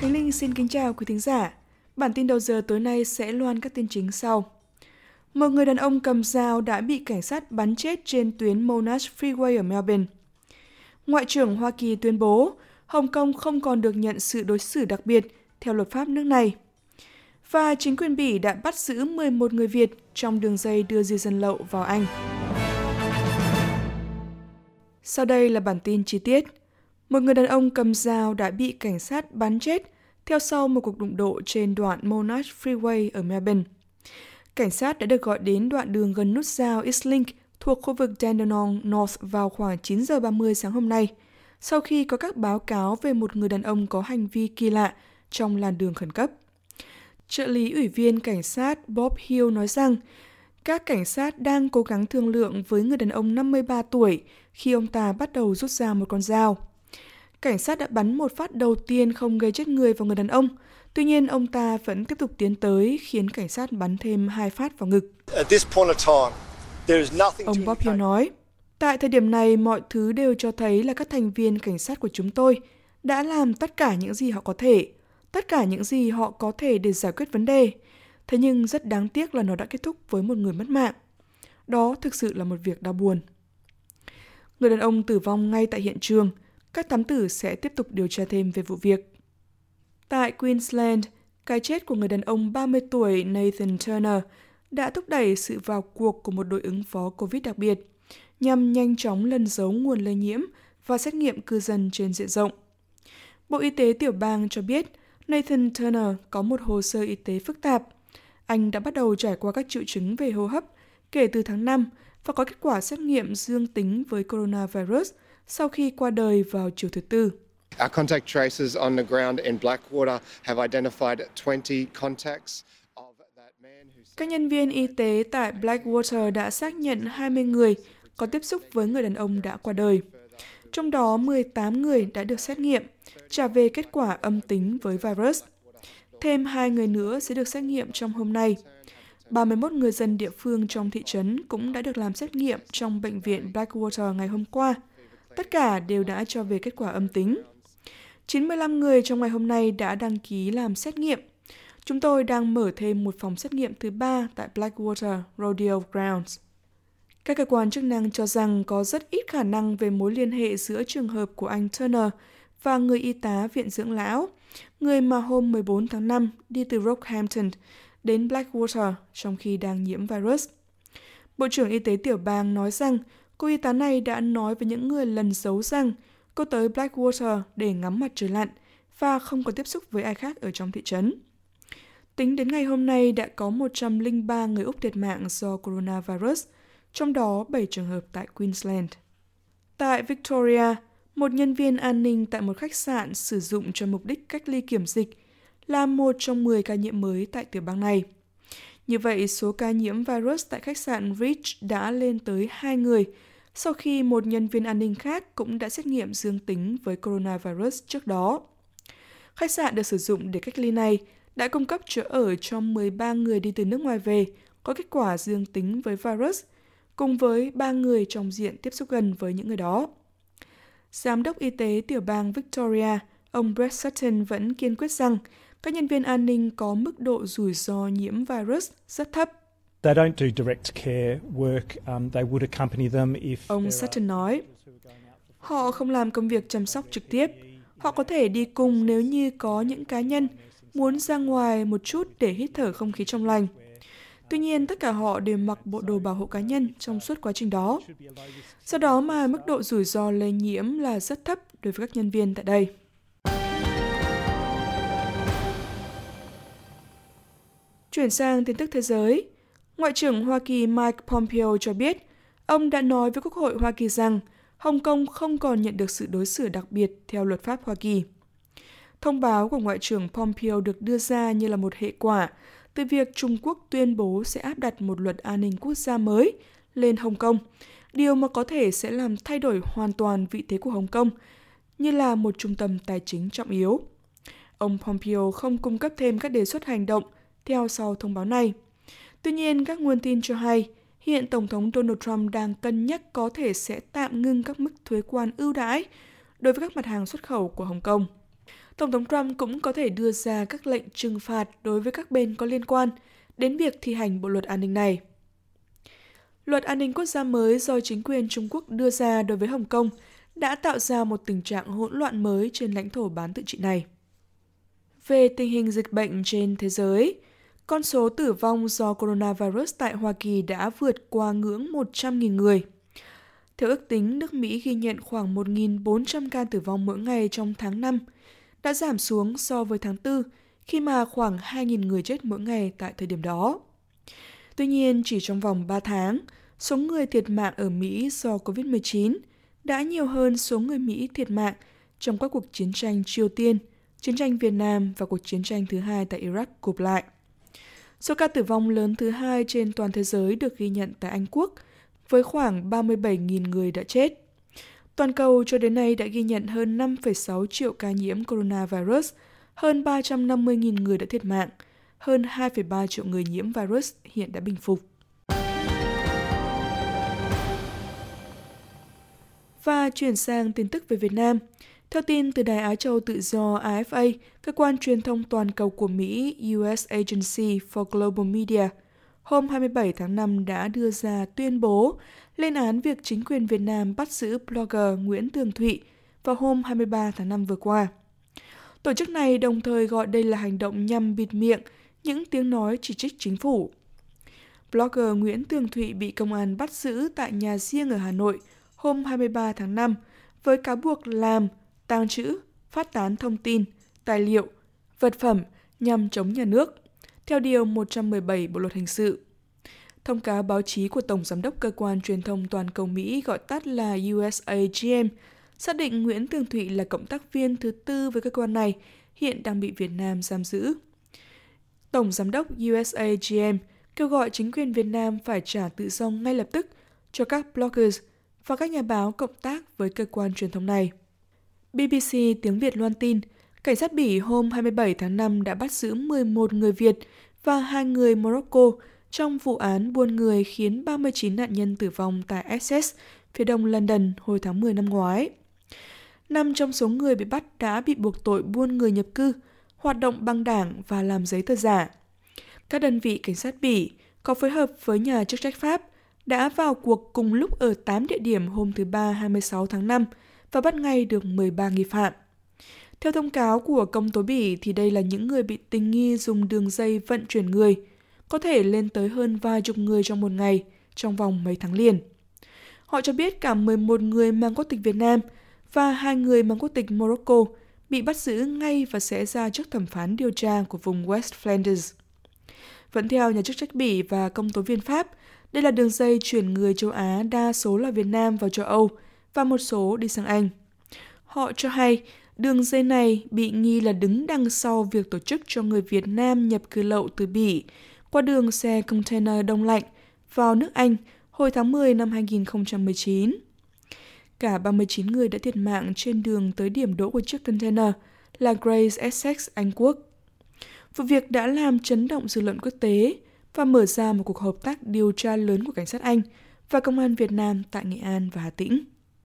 Khánh Linh xin kính chào quý thính giả. Bản tin đầu giờ tối nay sẽ loan các tin chính sau. Một người đàn ông cầm dao đã bị cảnh sát bắn chết trên tuyến Monash Freeway ở Melbourne. Ngoại trưởng Hoa Kỳ tuyên bố Hồng Kông không còn được nhận sự đối xử đặc biệt theo luật pháp nước này. Và chính quyền Bỉ đã bắt giữ 11 người Việt trong đường dây đưa di dân lậu vào Anh. Sau đây là bản tin chi tiết. Một người đàn ông cầm dao đã bị cảnh sát bắn chết theo sau một cuộc đụng độ trên đoạn Monash Freeway ở Melbourne. Cảnh sát đã được gọi đến đoạn đường gần nút giao Eastlink thuộc khu vực Dandenong North vào khoảng 9 giờ 30 sáng hôm nay, sau khi có các báo cáo về một người đàn ông có hành vi kỳ lạ trong làn đường khẩn cấp. Trợ lý ủy viên cảnh sát Bob Hill nói rằng các cảnh sát đang cố gắng thương lượng với người đàn ông 53 tuổi khi ông ta bắt đầu rút ra một con dao. Cảnh sát đã bắn một phát đầu tiên không gây chết người vào người đàn ông. Tuy nhiên, ông ta vẫn tiếp tục tiến tới khiến cảnh sát bắn thêm 2 phát vào ngực. Ông Bob Hill nói, tại thời điểm này, mọi thứ đều cho thấy là các thành viên cảnh sát của chúng tôi đã làm tất cả những gì họ có thể, tất cả những gì họ có thể để giải quyết vấn đề. Thế nhưng rất đáng tiếc là nó đã kết thúc với một người mất mạng. Đó thực sự là một việc đau buồn. Người đàn ông tử vong ngay tại hiện trường. Các thám tử sẽ tiếp tục điều tra thêm về vụ việc. Tại Queensland, cái chết của người đàn ông 30 tuổi Nathan Turner đã thúc đẩy sự vào cuộc của một đội ứng phó COVID đặc biệt, nhằm nhanh chóng lần giấu nguồn lây nhiễm và xét nghiệm cư dân trên diện rộng. Bộ Y tế tiểu bang cho biết Nathan Turner có một hồ sơ y tế phức tạp. Anh đã bắt đầu trải qua các triệu chứng về hô hấp kể từ tháng 5 và có kết quả xét nghiệm dương tính với coronavirus sau khi qua đời vào chiều thứ Tư. Our contact tracers on the ground in Blackwater have identified 20 contacts of that man who... Các nhân viên y tế tại Blackwater đã xác nhận 20 người có tiếp xúc với người đàn ông đã qua đời. Trong đó 18 người đã được xét nghiệm, trả về kết quả âm tính với virus. Thêm 2 người nữa sẽ được xét nghiệm trong hôm nay. 31 người dân địa phương trong thị trấn cũng đã được làm xét nghiệm trong bệnh viện Blackwater ngày hôm qua. Tất cả đều đã cho về kết quả âm tính. 95 người trong ngày hôm nay đã đăng ký làm xét nghiệm. Chúng tôi đang mở thêm một phòng xét nghiệm thứ 3 tại Blackwater Rodeo Grounds. Các cơ quan chức năng cho rằng có rất ít khả năng về mối liên hệ giữa trường hợp của anh Turner và người y tá viện dưỡng lão, người mà hôm 14 tháng 5 đi từ Rockhampton đến Blackwater trong khi đang nhiễm virus. Bộ trưởng Y tế tiểu bang nói rằng cô y tá này đã nói với những người lần giấu rằng cô tới Blackwater để ngắm mặt trời lặn và không có tiếp xúc với ai khác ở trong thị trấn. Tính đến ngày hôm nay đã có 103 người Úc thiệt mạng do coronavirus, trong đó 7 trường hợp tại Queensland. Tại Victoria, một nhân viên an ninh tại một khách sạn sử dụng cho mục đích cách ly kiểm dịch là một trong 10 ca nhiễm mới tại tiểu bang này. Như vậy, số ca nhiễm virus tại khách sạn Reach đã lên tới 2 người, sau khi một nhân viên an ninh khác cũng đã xét nghiệm dương tính với coronavirus trước đó. Khách sạn được sử dụng để cách ly này đã cung cấp chỗ ở cho 13 người đi từ nước ngoài về có kết quả dương tính với virus, cùng với 3 người trong diện tiếp xúc gần với những người đó. Giám đốc y tế tiểu bang Victoria, ông Brett Sutton vẫn kiên quyết rằng các nhân viên an ninh có mức độ rủi ro nhiễm virus rất thấp. Ông Sutton nói, họ không làm công việc chăm sóc trực tiếp. Họ có thể đi cùng nếu như có những cá nhân muốn ra ngoài một chút để hít thở không khí trong lành. Tuy nhiên, tất cả họ đều mặc bộ đồ bảo hộ cá nhân trong suốt quá trình đó. Do đó mà mức độ rủi ro lây nhiễm là rất thấp đối với các nhân viên tại đây. Chuyển sang tin tức thế giới, Ngoại trưởng Hoa Kỳ Mike Pompeo cho biết ông đã nói với Quốc hội Hoa Kỳ rằng Hồng Kông không còn nhận được sự đối xử đặc biệt theo luật pháp Hoa Kỳ. Thông báo của Ngoại trưởng Pompeo được đưa ra như là một hệ quả từ việc Trung Quốc tuyên bố sẽ áp đặt một luật an ninh quốc gia mới lên Hồng Kông, điều mà có thể sẽ làm thay đổi hoàn toàn vị thế của Hồng Kông như là một trung tâm tài chính trọng yếu. Ông Pompeo không cung cấp thêm các đề xuất hành động theo sau thông báo này. Tuy nhiên, các nguồn tin cho hay, hiện Tổng thống Donald Trump đang cân nhắc có thể sẽ tạm ngưng các mức thuế quan ưu đãi đối với các mặt hàng xuất khẩu của Hồng Kông. Tổng thống Trump cũng có thể đưa ra các lệnh trừng phạt đối với các bên có liên quan đến việc thi hành bộ luật an ninh này. Luật an ninh quốc gia mới do chính quyền Trung Quốc đưa ra đối với Hồng Kông đã tạo ra một tình trạng hỗn loạn mới trên lãnh thổ bán tự trị này. Về tình hình dịch bệnh trên thế giới, con số tử vong do coronavirus tại Hoa Kỳ đã vượt qua ngưỡng 100.000 người. Theo ước tính, nước Mỹ ghi nhận khoảng 1.400 ca tử vong mỗi ngày trong tháng 5, đã giảm xuống so với tháng 4, khi mà khoảng 2.000 người chết mỗi ngày tại thời điểm đó. Tuy nhiên, chỉ trong vòng 3 tháng, số người thiệt mạng ở Mỹ do COVID-19 đã nhiều hơn số người Mỹ thiệt mạng trong các cuộc chiến tranh Triều Tiên, chiến tranh Việt Nam và cuộc chiến tranh thứ hai tại Iraq gộp lại. Số ca tử vong lớn thứ hai trên toàn thế giới được ghi nhận tại Anh Quốc, với khoảng 37.000 người đã chết. Toàn cầu cho đến nay đã ghi nhận hơn 5,6 triệu ca nhiễm coronavirus, hơn 350.000 người đã thiệt mạng, hơn 2,3 triệu người nhiễm virus hiện đã bình phục. Và chuyển sang tin tức về Việt Nam. Theo tin từ Đài Á Châu Tự do AFA, cơ quan truyền thông toàn cầu của Mỹ US Agency for Global Media, hôm 27 tháng 5 đã đưa ra tuyên bố lên án việc chính quyền Việt Nam bắt giữ blogger Nguyễn Tường Thụy vào hôm 23 tháng 5 vừa qua. Tổ chức này đồng thời gọi đây là hành động nhằm bịt miệng những tiếng nói chỉ trích chính phủ. Blogger Nguyễn Tường Thụy bị công an bắt giữ tại nhà riêng ở Hà Nội hôm 23 tháng 5 với cáo buộc làm, tàng trữ, phát tán thông tin, tài liệu, vật phẩm nhằm chống nhà nước, theo Điều 117 Bộ Luật Hình sự. Thông cáo báo chí của Tổng Giám đốc Cơ quan Truyền thông Toàn cầu Mỹ gọi tắt là USAGM xác định Nguyễn Tường Thụy là cộng tác viên thứ tư với cơ quan này, hiện đang bị Việt Nam giam giữ. Tổng Giám đốc USAGM kêu gọi chính quyền Việt Nam phải trả tự do ngay lập tức cho các bloggers và các nhà báo cộng tác với cơ quan truyền thông này. BBC tiếng Việt loan tin, cảnh sát Bỉ hôm 27 tháng 5 đã bắt giữ 11 người Việt và 2 người Morocco trong vụ án buôn người khiến 39 nạn nhân tử vong tại Essex, phía đông London hồi tháng 10 năm ngoái. 5 trong số người bị bắt đã bị buộc tội buôn người nhập cư, hoạt động băng đảng và làm giấy tờ giả. Các đơn vị cảnh sát Bỉ có phối hợp với nhà chức trách Pháp đã vào cuộc cùng lúc ở 8 địa điểm hôm thứ Ba 26 tháng 5 và bắt ngay được 13 nghi phạm. Theo thông cáo của công tố Bỉ thì đây là những người bị tình nghi dùng đường dây vận chuyển người, có thể lên tới hơn vài chục người trong một ngày, trong vòng mấy tháng liền. Họ cho biết cả 11 người mang quốc tịch Việt Nam và 2 người mang quốc tịch Morocco bị bắt giữ ngay và sẽ ra trước thẩm phán điều tra của vùng West Flanders. Vẫn theo nhà chức trách Bỉ và công tố viên Pháp, đây là đường dây chuyển người châu Á đa số là Việt Nam vào châu Âu và một số đi sang Anh. Họ cho hay đường dây này bị nghi là đứng đằng sau việc tổ chức cho người Việt Nam nhập cư lậu từ Bỉ qua đường xe container đông lạnh vào nước Anh hồi tháng 10 năm 2019. Cả 39 người đã thiệt mạng trên đường tới điểm đỗ của chiếc container là Grace, Essex, Anh Quốc. Vụ việc đã làm chấn động dư luận quốc tế và mở ra một cuộc hợp tác điều tra lớn của cảnh sát Anh và công an Việt Nam tại Nghệ An và Hà Tĩnh.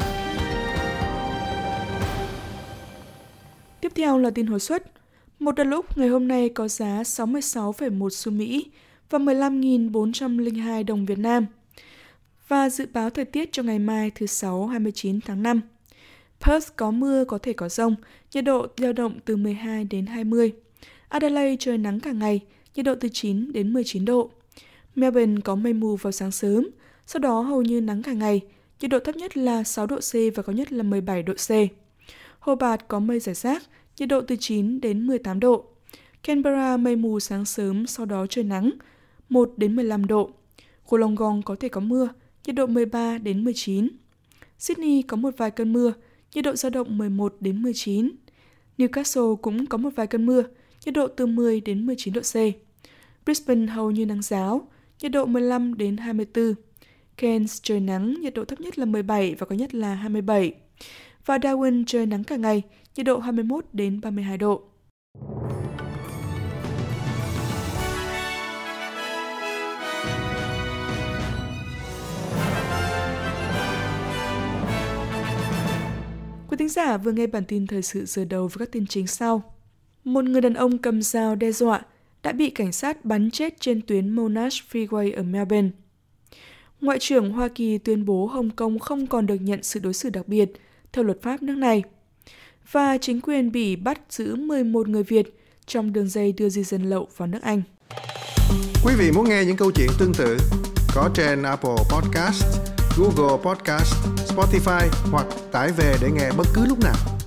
Tiếp theo là tin hồi suất. Một đợt lúc ngày hôm nay có giá 66,1 xu Mỹ và 15.402 đồng Việt Nam. Và dự báo thời tiết cho ngày mai thứ Sáu 29 tháng 5. Perth có mưa, có thể có dông, nhiệt độ dao động từ 12 đến 20. Adelaide trời nắng cả ngày, nhiệt độ từ 9 đến 19 độ. Melbourne có mây mù vào sáng sớm, sau đó hầu như nắng cả ngày, nhiệt độ thấp nhất là 6 độ C và cao nhất là 17 độ C. Hobart có mây rải rác, nhiệt độ từ 9 đến 18 độ. Canberra mây mù sáng sớm, sau đó trời nắng, 1 đến 15 độ. Wollongong có thể có mưa, nhiệt độ 13 đến 19. Sydney có một vài cơn mưa, nhiệt độ dao động 11 đến 19. Newcastle cũng có một vài cơn mưa, nhiệt độ từ 10 đến 19 độ C. Brisbane hầu như nắng ráo, nhiệt độ 15 đến 24. Cairns trời nắng, nhiệt độ thấp nhất là 17 và cao nhất là 27. Và Darwin trời nắng cả ngày, nhiệt độ 21 đến 32 độ. Quý thính thính giả vừa nghe bản tin thời sự giờ đầu với các tin chính sau. Một người đàn ông cầm dao đe dọa đã bị cảnh sát bắn chết trên tuyến Monash Freeway ở Melbourne. Ngoại trưởng Hoa Kỳ tuyên bố Hồng Kông không còn được nhận sự đối xử đặc biệt theo luật pháp nước này. Và chính quyền Bỉ bắt giữ 11 người Việt trong đường dây đưa di dân lậu vào nước Anh. Quý vị muốn nghe những câu chuyện tương tự có trên Apple Podcast, Google Podcast, Spotify hoặc tải về để nghe bất cứ lúc nào.